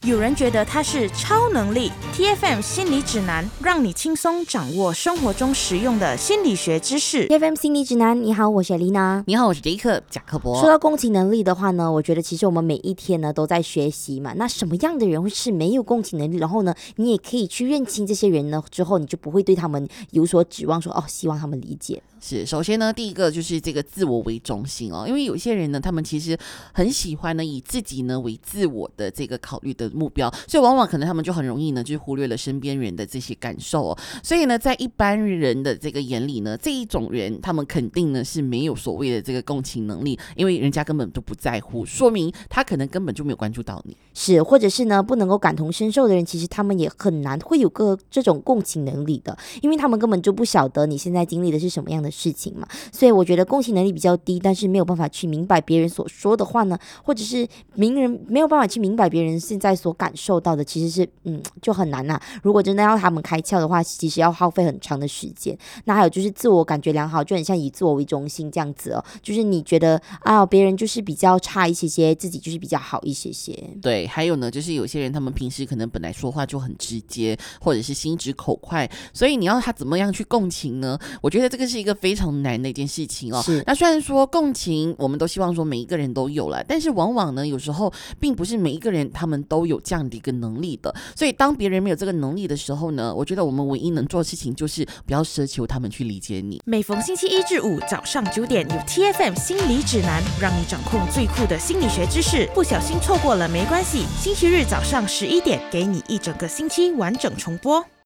有人觉得它是超能力。 TFM 心理指南，让你轻松掌握生活中实用的心理学知识。 TFM 心理指南，你好，我是 Lina。 你好，我是 Jacob 贾克伯。 说到共情能力的话呢，我觉得其实我们每一天呢都在学习嘛。那什么样的人会是没有共情能力，然后呢你也可以去认清这些人呢，之后你就不会对他们有所指望说希望他们理解。 是，首先呢，第一个就是这个自我为中心因为有些人呢，他们其实很喜欢呢以自己呢为自我的这个考虑的目标，所以往往可能他们就很容易呢就是忽略了身边人的这些感受所以呢，在一般人的这个眼里呢，这一种人他们肯定呢是没有所谓的这个共情能力，因为人家根本就不在乎，说明他可能根本就没有关注到你。 是，或者是呢不能够感同身受的人，其实他们也很难会有个这种共情能力的，因为他们根本就不晓得你现在经历的是什么样的事情嘛。所以我觉得共情能力比较低，但是没有办法去明白别人所说的话呢，或者是名人没有办法去明白别人现在所感受到的，其实是就很难如果真的要他们开窍的话，其实要耗费很长的时间。那还有就是自我感觉良好，就很像以自我为中心这样子就是你觉得别人就是比较差一些些，自己就是比较好一些些。 对，还有呢，就是有些人他们平时可能本来说话就很直接，或者是心直口快，所以你要他怎么样去共情呢？我觉得这个是一个非常难的一件事情那虽然说共情我们都希望说每一个人都有了，但是往往呢有时候并不是每一个人他们都有这样的一个能力的，所以当别人没有这个能力的时候呢，我觉得我们唯一能做的事情就是不要奢求他们去理解你。 每逢星期一至五早上9点，有 TFM 心理指南，让你掌控最酷的心理学知识。不小心错过了没关系，星期日早上11点，给你一整个星期完整重播。